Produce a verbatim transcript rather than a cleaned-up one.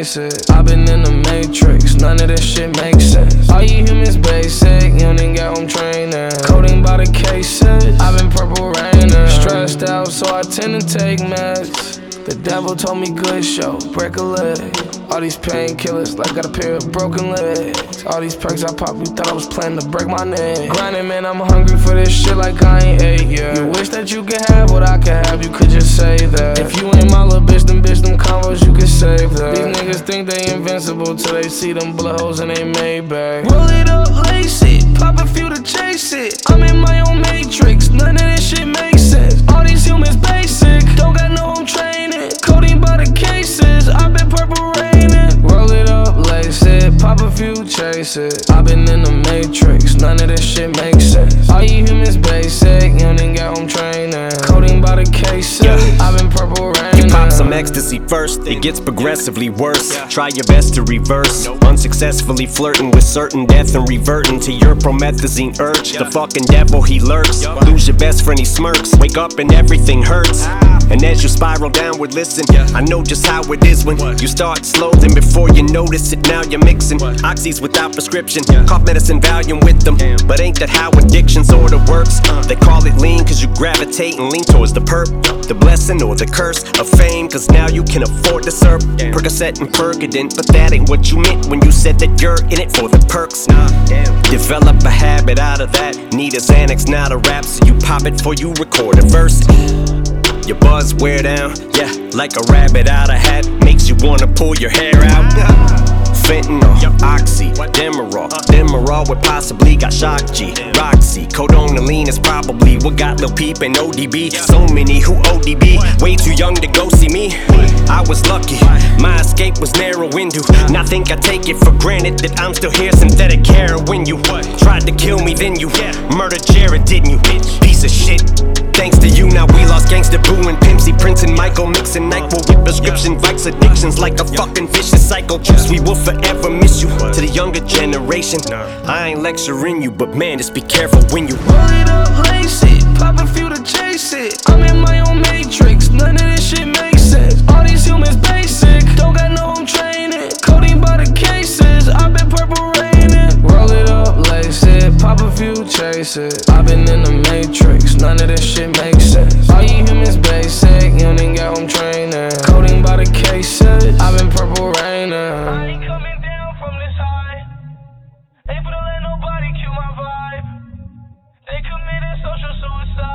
chase it. I've been in the matrix, none of this shit makes sense. All you humans basic, you don't even get home training. Coding by the cases, I've been purple raining. Stressed out, so I tend to take meds. The devil told me good show, break a leg. All these painkillers, like got a pair of broken legs. All these perks I pop, you thought I was planning to break my neck. Grinding, man, I'm hungry for this shit like I ain't ate yet. You wish that you could have what I could have, you could just say that. If you ain't my little bitch, then bitch, them combos, you could save that. These niggas think they invincible till they see them bullet holes and they made back. Roll it up, lace it, pop a few to chase it. I'm in my own matrix, none of this shit makes sense. All these humans basic, don't got no home training. Coding by the cases, I've been purple raining. Roll it up, lace it, pop a few, chase it. I've been in the matrix, none of this shit makes sense. All you humans basic, you don't even get home training. Coding by the cases, yeah. I've been purple raining. You pop some ecstasy first, it gets progressively worse. Try your best to reverse, unsuccessfully flirting with certain death and reverting to your promethazine urge. The fucking devil, he lurks. Lose your best friend, he smirks. Wake up and everything hurts. And as you spiral downward, listen, I know just how it is when you start slow, then before you notice it, now you're mixing oxys without prescription, cough medicine, Valium with them. But ain't that how addiction sorta works? They call it lean cause you gravitate and lean towards the perp, the blessing or the curse of fame, cause now you can afford to serve Percocet and Percodent. But that ain't what you meant when you said that you're in it for the perks. Develop a habit out of that, need a Xanax, not a rap, so you pop it before you record a verse. Your buzz wear down, yeah, like a rabbit out of hat, makes you wanna pull your hair out. Fentanyl, Oxy, Demerol, Demerol with possibly got Shock G, Roxy, Codonaline is probably what got Lil Peep and O D B. So many who O D B, way too young to go see me. I was lucky, my escape was narrow window. Now think I take it for granted that I'm still here, synthetic heroin. You tried to kill me, then you murdered Jared, didn't you? Piece of shit. Thanks to you, now we lost Gangsta Boo and Pimpsy, Prince and Michael, mixing NyQuil with prescription Vikes, addictions like a fucking vicious cycle. Juice, we will forever miss you. To the younger generation, I ain't lecturing you, but man, just be careful when you roll it up, lace it, pop a few to chase it. I'm in my own matrix, none of this shit makes sense. All these humans basic, don't got no home training. Coding by the cases, I've been purple raining. Roll it up, lace it, pop a few, chase it. I've been in the matrix, none of this shit makes sense. All you humans basic, you don't even get home training. Coding by the cases, I've been purple raining. I ain't coming down from this high, able to let nobody kill my vibe. They committed social suicide.